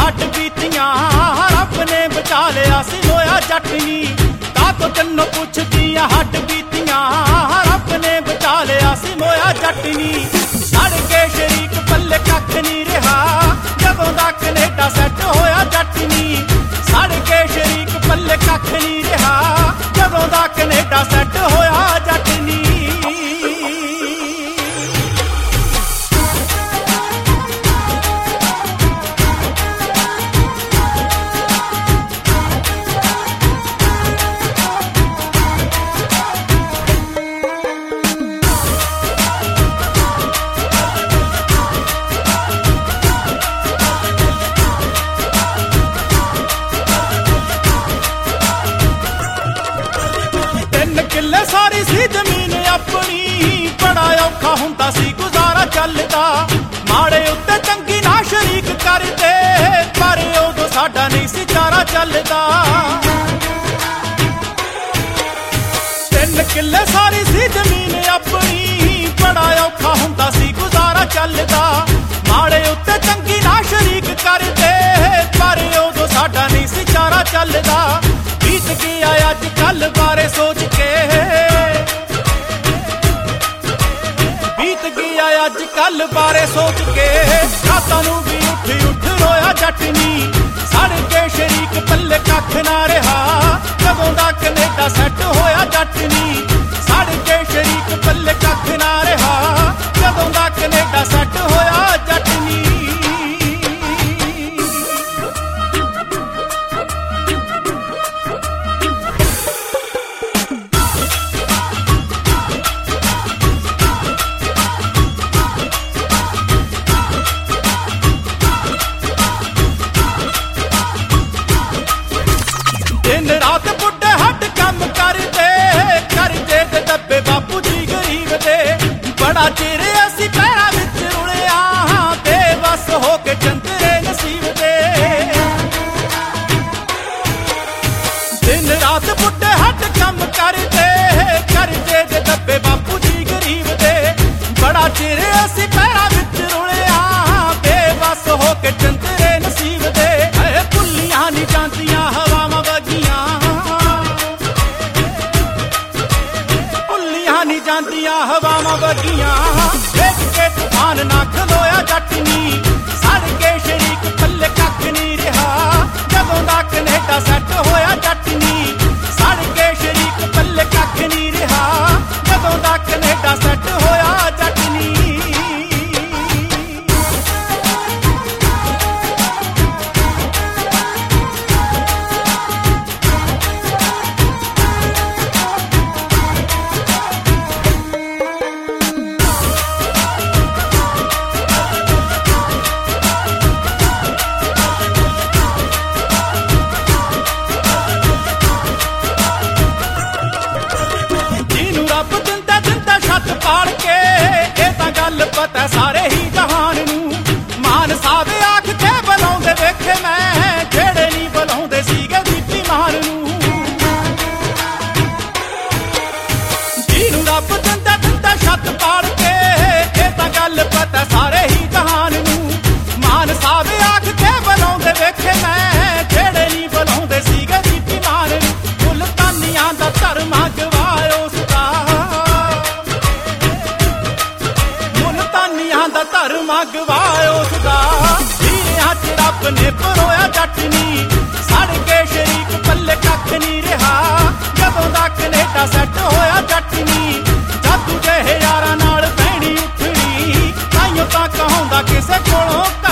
हट बीतियां रब ने बचा लिया सी लोया जट नी। तातो तन्नो पुछदियां हट बीतियां रब ने बचा लिया सी लोया जट नी। सड़ के शरीक पल्ले कख नहीं रहा जदों दा कनेडा सैट होया जट नी। सड़ के शरीक पल्ले कख नहीं रहा जदों दा कनेडा सैट होया जट नी। किल्ले सारी सी जमीन अपनी बड़ा औखा हुंदा सी गुजारा चलदा। माड़े उत्ते चंगी ना शरीक करदे पर उदों साडा नहीं सी चारा चलदा। 3 किल्ले सारी सी जमीन अपनी बड़ा औखा हुंदा सी गुजारा चलदा। माड़े उत्ते चंगी ना शरीक करदे पर उदों साडा नहीं सी चारा चलदा। बीत गया अज कल बारे सोच के बीत गया अज कल बारे सोच के रातां नूं भी उठ उठ रोया जट नी। सड़ के शरीक पल्ले कख ना रहा जदों दा कनेडा सैट होया जट नी। सड़ के शरीक पल्ले कख ना रहा जदों दा कनेडा सैट होया जट नी। दिन रात बुढ़े हट कम करते करजे दे दब्बे बापू जी गरीब दे। बड़ा चिर असी पैरां विच रुलिया बेबस हो के चंदरे नसीब दे। दिन रात बुढ़े हट कम करते करजे दे दब्बे बापू जी गरीब दे। बड़ा चिर असी पैरां विच रुलिया बेबस हो के चंदरे नसीब दे। भुल्लियां नहीं जांदियां हवावां वगियां भुल्लियां नहीं जांदियां हवावां वगियां। देख के तूफान ना खलोया जट नी। सड़ के शरीक पल्ले कख नहीं रहा जदों दा कनेडा सैट होया जट नी। सड़ के शरीक पल्ले कख नहीं रहा जदों दा कनेडा सैट होया जट नी। रब दिंदा दिंदा छत पाड़ के ये तां गल पता सारे ही जहान नूं। मान साहब आख के बुलाउंदे वेखे मैं जेड़े नहीं बुलाउंदे सीगे दीपी मान नूं। जीनू रब दिंदा दिंदा छत पाड़ के ये तां गल पता सारे ही जहान नूं। मान साहब आख के बुलाउंदे वेखे मैं जेड़े नहीं बुलाउंदे सीगे दीपी मान नूं। मुल्तानियां दा धर्मा गवायो दा धर्म गवायो सदा। हीरियां च रब ने परोया जट नी। सड़ के शरीक पल्ले कख नहीं रहा जदों दा कनेडा सैट होया जट नी। जादू जेहे यारां नाल पैणी उठड़ी ताइयों तां कहाउंदा किसे कोलों